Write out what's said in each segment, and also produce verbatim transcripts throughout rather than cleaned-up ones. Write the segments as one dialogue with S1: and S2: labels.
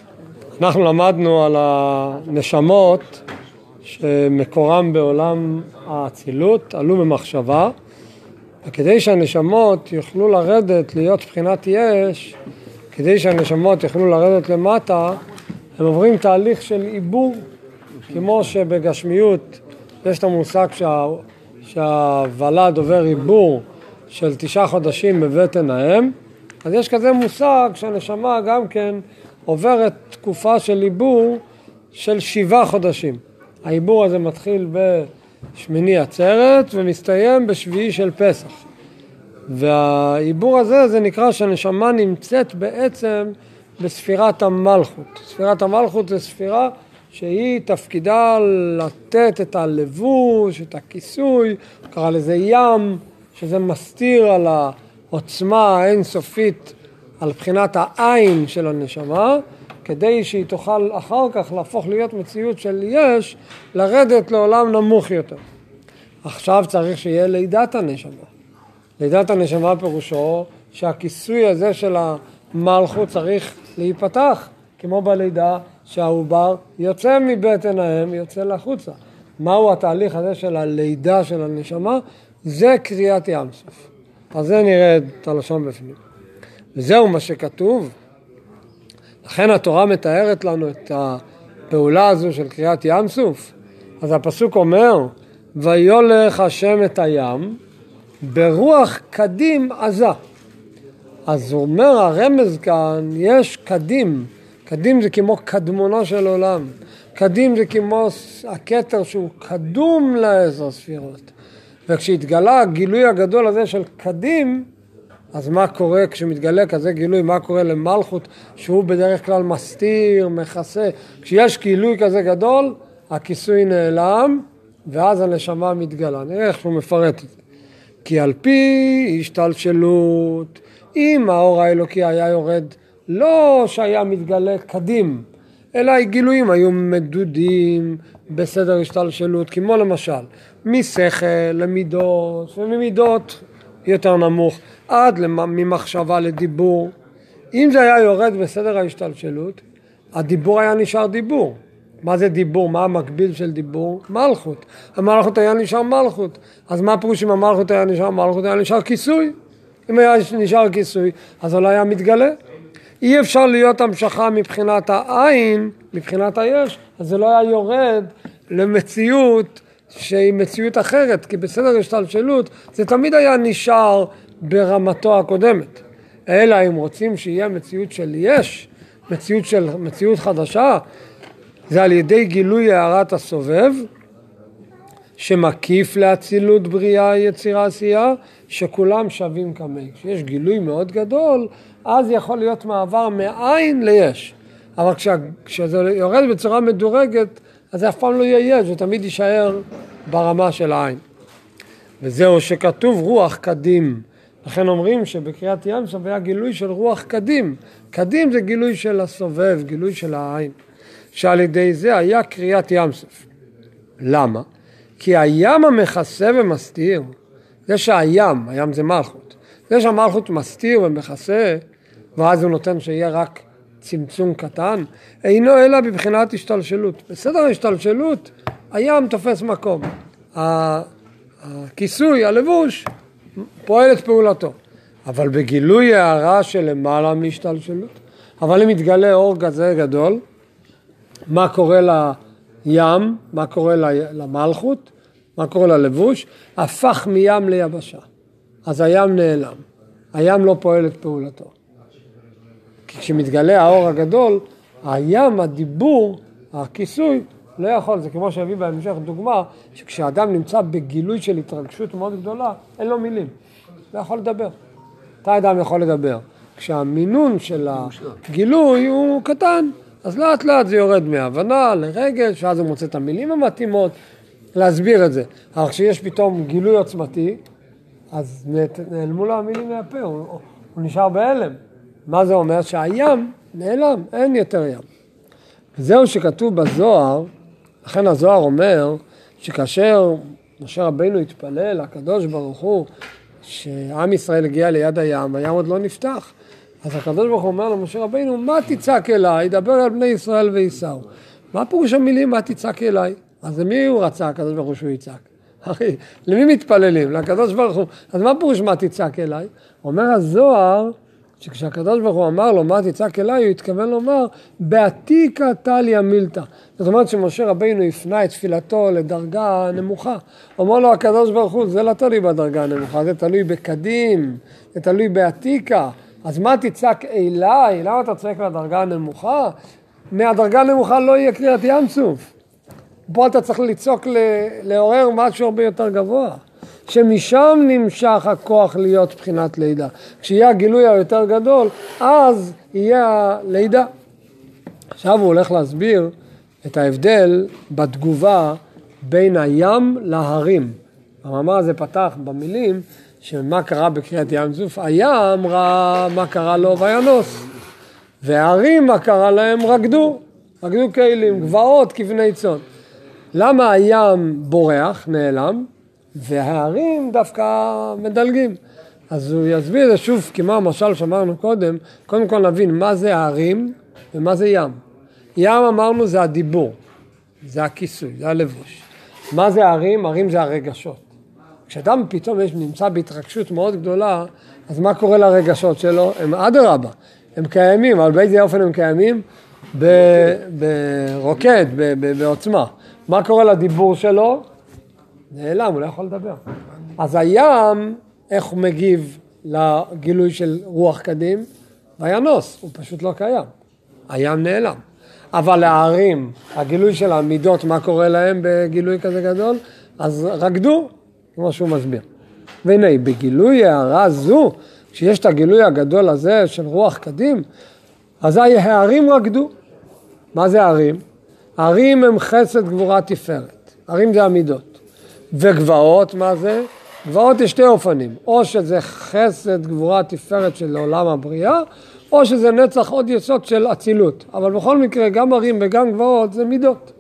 S1: אנחנו למדנו על הנשמות שמקורם בעולם האצילות, עלו במחשבה, וכדי שהנשמות יוכלו לרדת להיות בחינת יש, כדי שהנשמות יוכלו לרדת למטה, הם עוברים תהליך של עיבור, כמו שבגשמיות יש את המושג שה, שהוולד עובר עיבור של תשעה חודשים בבטן האם, אז יש כזה מושג שהנשמה גם כן עוברת תקופה של עיבור של שבעה חודשים. העיבור הזה מתחיל בשמיני עצרת ומסתיים בשביעי של פסח. והעיבור הזה זה נקרא שהנשמה נמצאת בעצם בספירת המלכות. ספירת המלכות זה ספירה שהיא תפקידה לתת את הלבוש, את הכיסוי, קרא לזה ים, שזה מסתיר על העוצמה האינסופית, על בחינת העין של הנשמה, כדי שהיא תוכל אחר כך להפוך להיות מציאות של יש, לרדת לעולם נמוך יותר. עכשיו צריך שיהיה לידת הנשמה. לידת הנשמה פירושו שהכיסוי הזה של המלכות צריך להיפתח, כמו בלידה שהעובר יוצא מבטן האם, יוצא לחוצה. מהו התהליך הזה של הלידה של הנשמה? זה קריאת ים סוף. אז זה נראה את הלשון בפנים. וזהו מה שכתוב. לכן התורה מתארת לנו את הפעולה הזו של קריאת ים סוף. אז הפסוק אומר, ויולך השם את הים ברוח קדים עזה. אז הוא אומר, הרמז כאן, יש קדים. קדים זה כמו קדמונו של עולם. קדים זה כמו הכתר שהוא קדום לעשר ספירות. וכשהתגלה הגילוי הגדול הזה של קדים, אז מה קורה כשמתגלה כזה גילוי? מה קורה למלכות שהוא בדרך כלל מסתיר, מכסה? כשיש גילוי כזה גדול, הכיסוי נעלם, ואז הנשמה מתגלה. נראה איך הוא מפרט את זה. כי על פי השתלשלות, אם האור האלוקי היה יורד, לא שהיה מתגלה קדים, אלא הגילויים היו מדודים בסדר השתלשלות, כמו למשל, משכל למידות, וממידות יותר נמוך, עד ממחשבה לדיבור. אם זה היה יורד בסדר ההשתלשלות, הדיבור היה נשאר דיבור. מה זה דיבור? מה המקביל של דיבור? מלכות. המלכות היה נשאר מלכות. אז מה פירוש אם המלכות היה נשאר מלכות? היה נשאר כיסוי. אם היה נשאר כיסוי, אז אולי היה מתגלה. אי אפשר להיות המשכה מבחינת העין, מבחינת היש, אז זה לא היה יורד למציאות שהיא מציאות אחרת, כי בסדר השתלשלות זה תמיד היה נשאר ברמתו הקודמת. אלא אם רוצים שיהיה מציאות של יש, מציאות של מציאות חדשה, זה על ידי גילוי הערת הסובב, שמקיף להצילות בריאה יצירה עשייה, שכולם שווים כמי. כשיש גילוי מאוד גדול, אז יכול להיות מעבר מעין ליש. אבל כשה, כשזה יורד בצורה מדורגת, אז זה אף פעם לא יהיה יש, זה תמיד יישאר ברמה של העין. וזהו שכתוב רוח קדים. לכן אומרים שבקריאת ים סוף היה גילוי של רוח קדים. קדים זה גילוי של הסובב, גילוי של העין. שעל ידי זה היה קריאת ים סוף. למה? כי הים המכסה ומסתיר, זה שהים, הים זה מלכות, זה שהמלכות מסתיר ומכסה, ואז הוא נותן שיהיה רק צמצום קטן, אינו אלא בבחינת השתלשלות. בסדר ההשתלשלות, הים תופס מקום. הכיסוי, הלבוש, פועל את פעולתו. אבל בגילוי הערה של למעלה מהשתלשלות, אבל אם מתגלה אור כזה גדול, מה קורה לים, מה קורה למלכות, מה קורה ללבוש, הפך מים ליבשה. אז הים נעלם. הים לא פועל את פעולתו. כי כשמתגלה האור הגדול, הים, הדיבור, הכיסוי, לא יכול. זה כמו שהביא בהמשך דוגמה, שכשאדם נמצא בגילוי של התרגשות מאוד גדולה, אין לו מילים. לא יכול לדבר. אתה אדם יכול לדבר. כשהמינון של הגילוי הוא קטן, אז לאט לאט זה יורד מהבנה לרגש, ואז הוא מוצא את המילים המתאימות להסביר את זה. אבל כשיש פתאום גילוי עוצמתי, אז נעלמו לו המילים מהפה, הוא, הוא נשאר בהלם. מה זה אומר? שהים נעלם, אין יותר ים. וזהו שכתוב בזוהר, לכן הזוהר אומר שכאשר משה רבינו התפלל לקדוש ברוך הוא, שעם ישראל הגיע ליד הים, הים עוד לא נפתח, אז הקדוש ברוך הוא אומר למשה רבינו, מה תצעק אליי? דבר על בני ישראל וייסעו. מה פירוש המילים, מה תצעק אליי? אז למי הוא רצה הקדוש ברוך הוא שהוא יצעק? אחי, למי מתפללים? לקדוש ברוך הוא. אז מה פירוש מה תצעק אליי? אומר הזוהר, שכשהקדוש ברוך הוא אמר לו מה תצעק אליי, הוא התכוון לומר, בעתיקה טליה מילתא. זאת אומרת שמשה רבינו הפנה את תפילתו לדרגה נמוכה. אומר לו הקדוש ברוך הוא, זה לא תלוי בדרגה הנמוכה, זה תלוי בקדים, זה תלוי בעתיקה. אז מה תצעק אליי? למה אתה צועק לדרגה הנמוכה? מהדרגה הנמוכה לא יהיה קריאת ים סוף. פה אתה צריך לצעוק, לעורר משהו הרבה יותר גבוה. שמשם נמשך הכוח להיות בחינת לידה. כשיהיה הגילוי היותר גדול, אז יהיה הלידה. עכשיו הוא הולך להסביר את ההבדל בתגובה בין הים להרים. המאמר הזה פתח במילים שמה קרה בקריאת ים סוף. הים ראה מה קרה לו וינוס. וההרים מה קרה להם רקדו. רקדו כלים, גבעות כבני צאן. למה הים בורח, נעלם? וההרים דווקא מדלגים. אז הוא יסביר את זה שוב, כמו המשל שאמרנו קודם, קודם כל נבין מה זה ההרים ומה זה ים. ים אמרנו זה הדיבור, זה הכיסוי, זה הלבוש. מה זה ההרים? ההרים זה הרגשות. כשאדם פתאום יש, נמצא בהתרגשות מאוד גדולה, אז מה קורה לרגשות שלו? הם אדרבה, הם קיימים, אבל באיזה אופן הם קיימים? ברוקד, בעוצמה. מה קורה לדיבור שלו? נעלם, הוא לא יכול לדבר. אז הים, איך הוא מגיב לגילוי של רוח קדים? וינוס, הוא פשוט לא קיים. הים נעלם. אבל להרים, הגילוי של המידות, מה קורה להם בגילוי כזה גדול? אז רקדו, כמו שהוא מסביר. והנה, בגילוי הערה זו, כשיש את הגילוי הגדול הזה של רוח קדים, אז ההרים רקדו. מה זה ההרים? ההרים הם חסד גבורה תפארת. ההרים זה המידות. וגבעות, מה זה? גבעות יש שתי אופנים. או שזה חסד גבורה תפארת של עולם הבריאה, או שזה נצח עוד יסוד של אצילות. אבל בכל מקרה, גם הרים וגם גבעות זה מידות.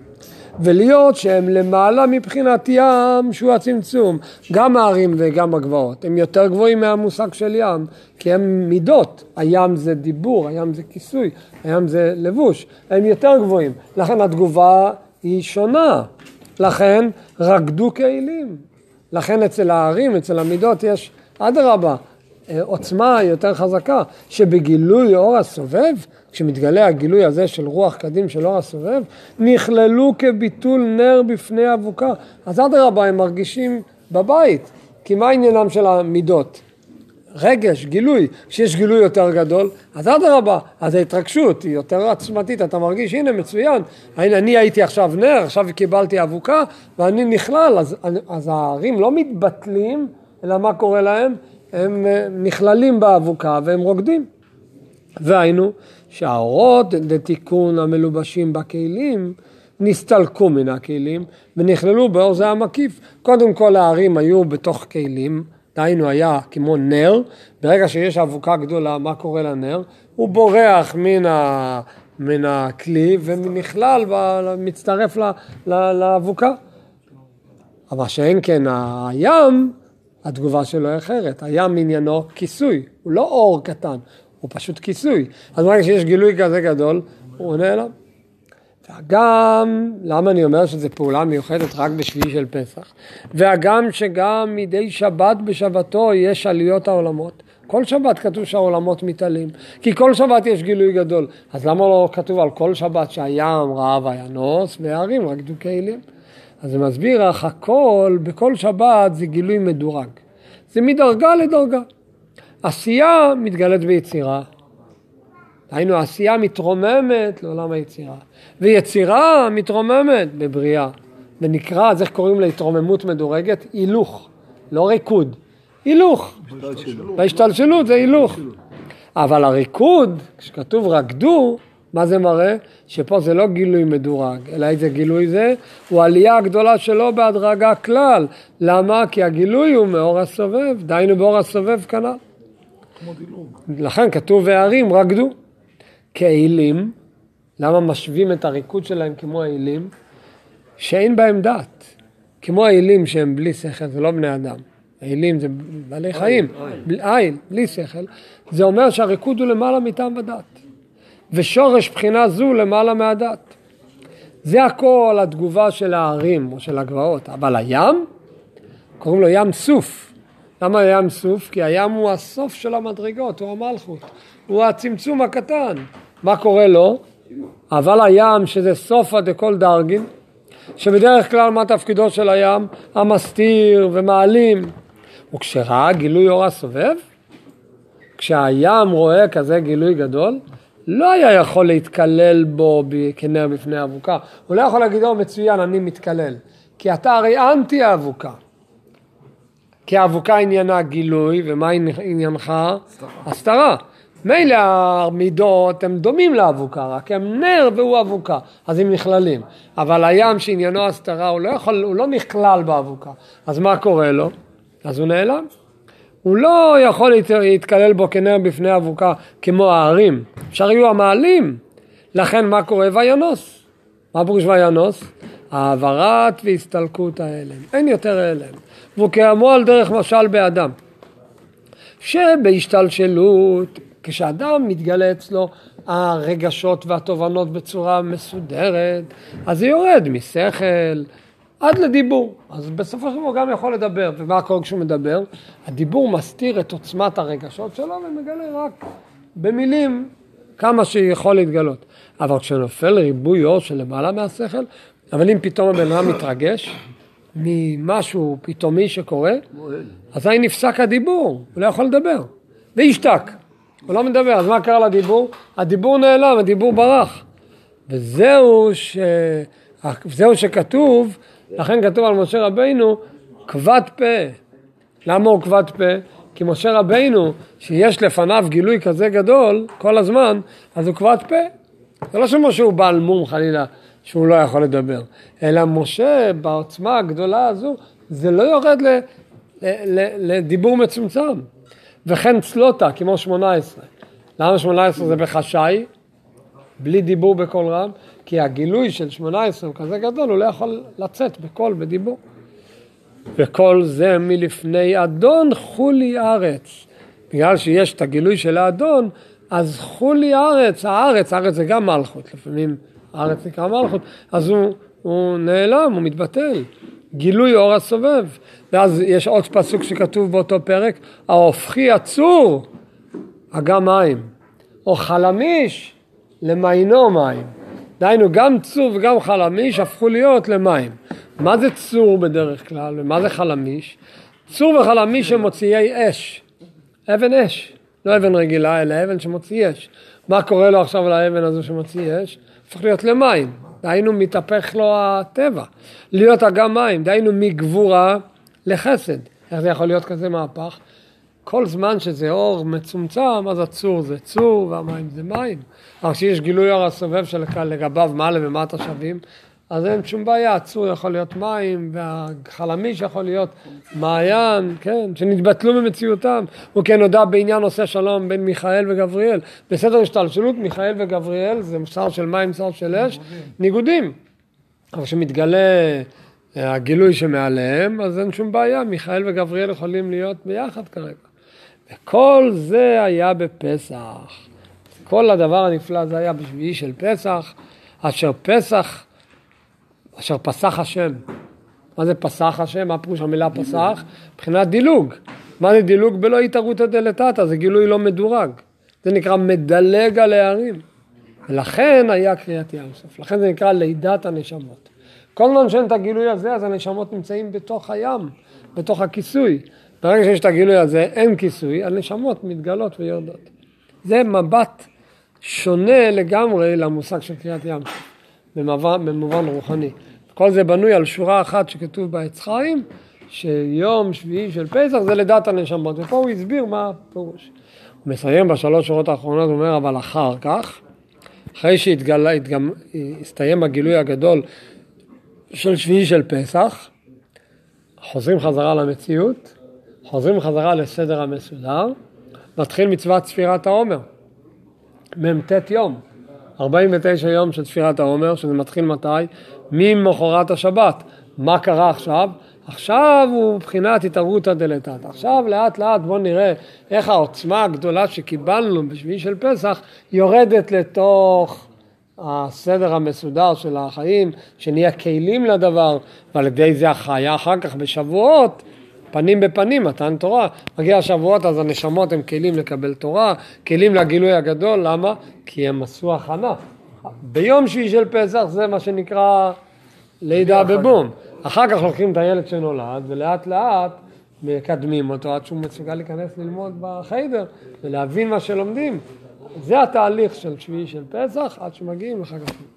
S1: ולהיות שהם למעלה מבחינת ים שהוא הצמצום. גם ההרים וגם הגבעות. הם יותר גבוהים מהמושג של ים, כי הם מידות. הים זה דיבור, הים זה כיסוי, הים זה לבוש. הם יותר גבוהים. לכן התגובה היא שונה. לכן רקדו כלים. לכן אצל ההרים, אצל המידות יש אדרבה, עוצמה יותר חזקה, שבגילוי אור הסובב, כשמתגלה הגילוי הזה של רוח קדים של אור הסובב, נכללו כביטול נר בפני אבוקה. אז אדרבה הם מרגישים בבית, כי מה עניינם של המידות? רגש, גילוי, כשיש גילוי יותר גדול, אז אדרבה, אז ההתרגשות היא יותר עצמתית, אתה מרגיש, הנה מצוין, אני הייתי עכשיו נר, עכשיו קיבלתי אבוקה, ואני נכלל, אז, אז ההרים לא מתבטלים, אלא מה קורה להם? הם נכללים באבוקה והם רוקדים. והיינו, שהאורות דתיקון המלובשים בכלים, נסתלקו מן הכלים, ונכללו באור זה המקיף. קודם כל ההרים היו בתוך כלים, דהיינו היה כמו נר, ברגע שיש אבוקה גדולה, מה קורה לנר? הוא בורח מן, ה, מן הכלי ונכלל ומצטרף ל, ל, לאבוקה. אבל שאין כן הים, התגובה שלו היא אחרת. הים עניינו כיסוי, הוא לא אור קטן, הוא פשוט כיסוי. אז ברגע שיש גילוי כזה גדול, הוא נעלם. וגם, למה אני אומר שזו פעולה מיוחדת רק בשביעי של פסח? וגם שגם מדי שבת בשבתו יש עליות העולמות. כל שבת כתוב שהעולמות מתעלים, כי כל שבת יש גילוי גדול. אז למה לא כתוב על כל שבת שהים ראה וינוס וההרים רקדו כלים? אז זה מסביר, אך הכל בכל שבת זה גילוי מדורג. זה מדרגה לדרגה. עשייה מתגלית ביצירה. היינו, העשייה מתרוממת לעולם היצירה. ויצירה מתרוממת בבריאה. ונקרא, אז איך קוראים להתרוממות מדורגת? הילוך, לא ריקוד. הילוך. בהשתלשלות זה הילוך. אבל הריקוד, כשכתוב רקדו, מה זה מראה? שפה זה לא גילוי מדורג, אלא איזה גילוי זה? הוא עלייה הגדולה שלו בהדרגה כלל. למה? כי הגילוי הוא מאור הסובב. דיינו באור הסובב כנ"ל. לכן כתוב וההרים רקדו. כאילים, למה משווים את הריקוד שלהם כמו האילים? שאין בהם דעת. כמו האילים שהם בלי שכל, זה לא בני אדם. העילים זה בעלי חיים, עין, בלי שכל, זה אומר שהריקוד הוא למעלה מטעם ודת. ושורש בחינה זו למעלה מהדת. זה הכל התגובה של הערים או של הגבעות. אבל הים, קוראים לו ים סוף. למה ים סוף? כי הים הוא הסוף של המדרגות, הוא המלכות. הוא הצמצום הקטן. מה קורה לו? אבל הים שזה סופה דכל דרגין, שבדרך כלל מה תפקידו של הים? המסתיר ומעלים. וכשראה גילוי אור הסובב, כשהים רואה כזה גילוי גדול, לא היה יכול להתקלל בו כנר בפני אבוקה. הוא לא יכול להגיד, או מצוין, אני מתקלל. כי אתה הרי אנטי האבוקה. כי האבוקה עניינה גילוי, ומה עניינך? הסתרה. מילא המידות הם דומים לאבוקה, רק הם נר והוא אבוקה, אז הם נכללים. אבל הים שעניינו הסתרה, הוא לא יכול, הוא לא נכלל באבוקה. אז מה קורה לו? אז הוא נעלם. הוא לא יכול להתקלל בו כנר בפני אבוקה כמו הערים. אפשר יהיו המעלים. לכן מה קורה? וינוס. מה פירוש וינוס? העברת והסתלקות ההלם. אין יותר הלם. והוא כאמו על דרך משל באדם. שבהשתלשלות, כשאדם מתגלה אצלו הרגשות והתובנות בצורה מסודרת, אז זה יורד משכל עד לדיבור. אז בסופו של דבר גם יכול לדבר. ומה קורה כשהוא מדבר? הדיבור מסתיר את עוצמת הרגשות שלו ומגלה רק במילים כמה שיכול להתגלות. אבל כשנופל ריבוי אור של למעלה מהשכל, אבל אם פתאום הבן אדם מתרגש ממשהו פתאומי שקורה, אז היא נפסק הדיבור, הוא לא יכול לדבר. וישתק, הוא לא מדבר. אז מה קרה לדיבור? הדיבור נעלם, הדיבור ברח. וזהו, ש... וזהו שכתוב, לכן כתוב על משה רבינו, כבד פה. למה הוא כבד פה? כי משה רבינו, שיש לפניו גילוי כזה גדול, כל הזמן, אז הוא כבד פה. זה לא שמשה הוא בעל מום חלילה, שהוא לא יכול לדבר. אלא משה, בעוצמה הגדולה הזו, זה לא יורד ל... ל... ל... לדיבור מצומצם. וכן צלותה, כמו שמונה עשרה. למה שמונה עשרה זה בחשאי? בלי דיבור בכל רם, כי הגילוי של שמונה עשרה הוא כזה גדול, הוא לא יכול לצאת בקול, בדיבור. וכל זה מלפני אדון חולי ארץ. בגלל שיש את הגילוי של האדון, אז חולי ארץ, הארץ, הארץ זה גם מלכות, לפעמים הארץ נקרא מלכות, אז הוא, הוא נעלם, הוא מתבטל. גילוי אור הסובב. ואז יש עוד פסוק שכתוב באותו פרק, ההופכי הצור, אגם מים, או חלמיש, למיינו מים. דהיינו, גם צור וגם חלמיש הפכו להיות למים. מה זה צור בדרך כלל, ומה זה חלמיש? צור וחלמיש הם מוציאי אש, אבן אש, לא אבן רגילה, אלא אבן שמוציא אש. מה קורה לו עכשיו לאבן הזו שמוציא אש? הפך להיות למים. דהיינו, מתהפך לו הטבע. להיות אגם מים, דהיינו מגבורה לחסד. איך זה יכול להיות כזה מהפך? כל זמן שזה אור מצומצם, אז הצור זה צור והמים זה מים. אבל כשיש גילוי אור הסובב שלגביו מעלה ומטה שווים, אז אין שום בעיה, הצור יכול להיות מים, והחלמיש יכול להיות מעיין, כן, שנתבטלו במציאותם. הוא כן נודע בעניין עושה שלום בין מיכאל וגבריאל. בסדר השתלשלות, מיכאל וגבריאל, זה שר של מים, שר של אש, ניגודים. אבל כשמתגלה הגילוי שמעליהם, אז אין שום בעיה, מיכאל וגבריאל יכולים להיות ביחד כרגע. וכל זה היה בפסח. כל הדבר הנפלא זה היה בשביעי של פסח, אשר פסח, אשר פסח השם. מה זה פסח השם? מה פירוש המילה פסח? מבחינת דילוג. מה זה דילוג? בלא התערותא דלתתא, זה גילוי לא מדורג. זה נקרא מדלג על הערים. ולכן היה קריאת ים סוף. לכן זה נקרא לידת הנשמות. כל זמן שאין את הגילוי הזה, אז הנשמות נמצאים בתוך הים, בתוך הכיסוי. ברגע שיש את הגילוי הזה, אין כיסוי, הנשמות מתגלות ויורדות. זה מבט שונה לגמרי למושג של קריאת ים סוף, במובן, במובן רוחני. כל זה בנוי על שורה אחת שכתוב בעץ חיים, שיום שביעי של פסח זה לידת הנשמות. ופה הוא הסביר מה הפירוש. הוא מסיים בשלוש שורות האחרונות, הוא אומר, אבל אחר כך, אחרי שהסתיים הגילוי הגדול של שביעי של פסח, חוזרים חזרה למציאות, חוזרים חזרה לסדר המסודר, מתחיל מצוות ספירת העומר, ממתת יום, ארבעים ותשע יום של ספירת העומר, שזה מתחיל מתי? ממחרת השבת. מה קרה עכשיו? עכשיו הוא מבחינת התערותא דלתתא. עכשיו לאט לאט בואו נראה איך העוצמה הגדולה שקיבלנו בשביעי של פסח יורדת לתוך הסדר המסודר של החיים, שנהיה כלים לדבר, ועל ידי זה החיה אחר כך בשבועות, פנים בפנים, מתן תורה. מגיע השבועות אז הנשמות הם כלים לקבל תורה, כלים לגילוי הגדול. למה? כי הם עשו הכנה. ביום שביעי של פסח זה מה שנקרא לידה בבום. אחר כך לוקחים את הילד שנולד ולאט לאט מקדמים אותו עד שהוא מסוגל להיכנס ללמוד בחדר ולהבין מה שלומדים. זה התהליך של שביעי של פסח עד שמגיעים לחג הפסח.